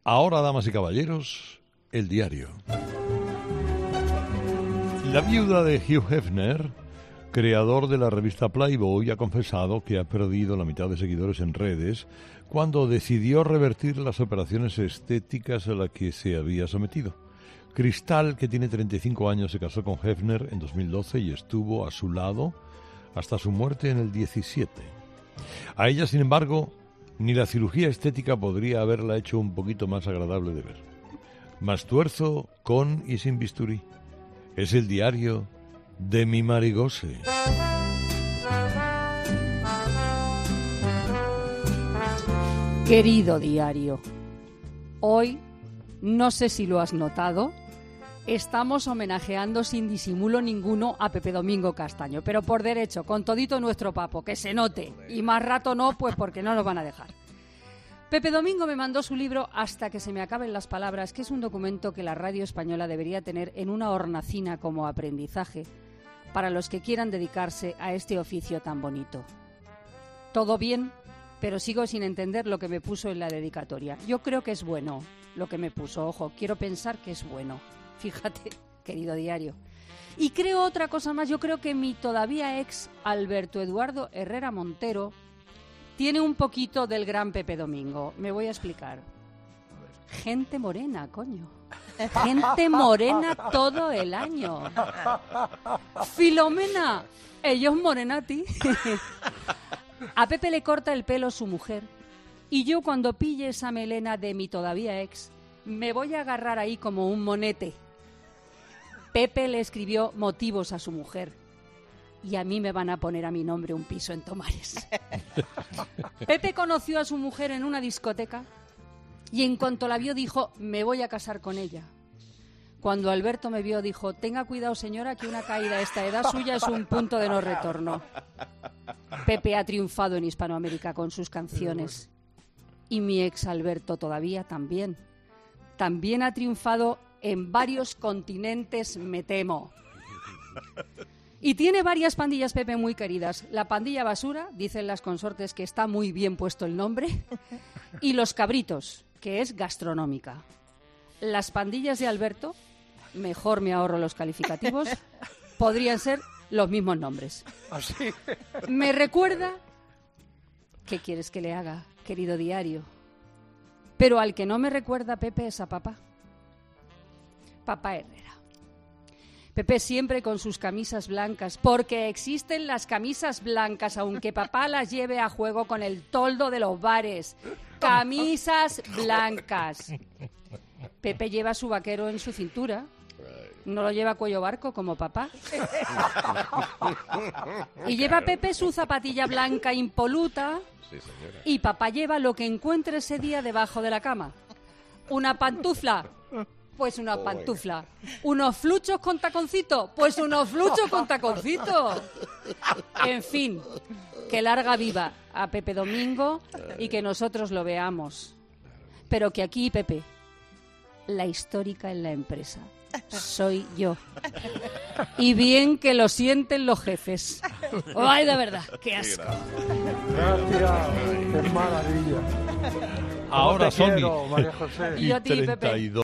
Ahora, damas y caballeros, el diario. La viuda de Hugh Hefner, creador de la revista Playboy, ha confesado que ha perdido la mitad de seguidores en redes cuando decidió revertir las operaciones estéticas a las que se había sometido. Cristal, que tiene 35 años, se casó con Hefner en 2012 y estuvo a su lado hasta su muerte en el 17. A ella, sin embargo, ni la cirugía estética podría haberla hecho un poquito más agradable de ver. Más tuerzo, con y sin bisturí. Es el diario de mi Marigose. Querido diario, hoy, no sé si lo has notado, estamos homenajeando sin disimulo ninguno a Pepe Domingo Castaño, pero por derecho, con todito nuestro papo, que se note, y más rato no, pues porque no nos van a dejar. Pepe Domingo me mandó su libro Hasta que se me acaben las palabras, que es un documento que la radio española debería tener en una hornacina como aprendizaje para los que quieran dedicarse a este oficio tan bonito. Todo bien, pero sigo sin entender lo que me puso en la dedicatoria. Yo creo que es bueno lo que me puso, ojo, quiero pensar que es bueno. Fíjate, querido diario. Y creo otra cosa más, yo creo que mi todavía ex Alberto Eduardo Herrera Montero tiene un poquito del gran Pepe Domingo. Me voy a explicar. Gente morena, coño. Gente morena todo el año. Filomena, ellos morenati. A Pepe le corta el pelo su mujer y yo cuando pille esa melena de mi todavía ex me voy a agarrar ahí como un monete. Pepe le escribió motivos a su mujer y a mí me van a poner a mi nombre un piso en Tomares. Pepe conoció a su mujer en una discoteca y en cuanto la vio dijo, me voy a casar con ella. Cuando Alberto me vio dijo, tenga cuidado señora que una caída a esta edad suya es un punto de no retorno. Pepe ha triunfado en Hispanoamérica con sus canciones y mi ex Alberto todavía también. También ha triunfado en varios continentes, me temo. Y tiene varias pandillas, Pepe, muy queridas. La pandilla Basura, dicen las consortes que está muy bien puesto el nombre, y Los Cabritos, que es gastronómica. Las pandillas de Alberto, mejor me ahorro los calificativos, podrían ser los mismos nombres. ¿Así? Me recuerda... ¿Qué quieres que le haga, querido diario? Pero al que no me recuerda, Pepe, es a papá. Papá Herrera. Pepe siempre con sus camisas blancas, porque existen las camisas blancas, aunque papá las lleve a juego con el toldo de los bares. Camisas blancas. Pepe lleva su vaquero en su cintura. No lo lleva cuello barco como papá. Y lleva Pepe su zapatilla blanca impoluta. Sí, señora. Y papá lleva lo que encuentre ese día debajo de la cama. Una pantufla, pues una pantufla. Unos fluchos con taconcito, pues unos fluchos con taconcito. En fin, que larga viva a Pepe Domingo y que nosotros lo veamos. Pero que aquí, Pepe, la histórica en la empresa soy yo. Y bien que lo sienten los jefes. Ay, de verdad, qué asco. Gracias, qué maravilla. Ahora Te quiero, son María José. y Y a ti, Pepe. 32.